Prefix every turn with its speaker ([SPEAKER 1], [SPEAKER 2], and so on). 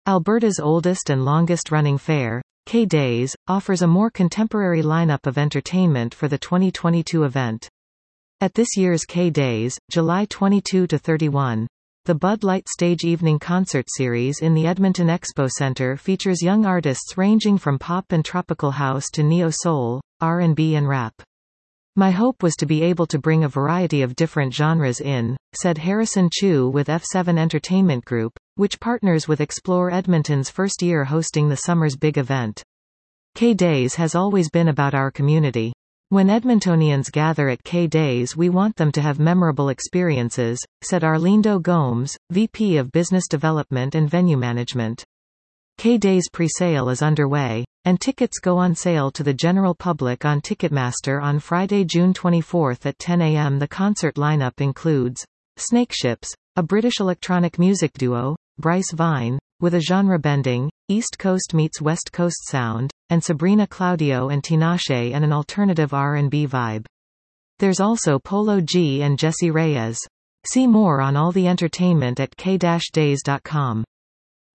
[SPEAKER 1] Alberta's oldest and longest-running fair, K-Days, offers a more contemporary lineup of entertainment for the 2022 event. At this year's K-Days, July 22–31, the Bud Light Stage Evening Concert Series in the Edmonton Expo Centre features young artists ranging from pop and tropical house to neo-soul, R&B and rap. "My hope was to be able to bring a variety of different genres in," said Harrison Chu with F7 Entertainment Group, which partners with Explore Edmonton's first year hosting the summer's big event. K-Days has always been about our community. When Edmontonians gather at K-Days, we want them to have memorable experiences, said Arlindo Gomes, VP of Business Development and Venue Management. K-Days pre-sale is underway, and tickets go on sale to the general public on Ticketmaster on Friday, June 24 at 10 a.m. The concert lineup includes Snakeships, a British electronic music duo, Bryce Vine, with a genre-bending, East Coast meets West Coast sound, and Sabrina Claudio and Tinashe and an alternative R&B vibe. There's also Polo G and Jessie Reyes. See more on all the entertainment at k-days.com.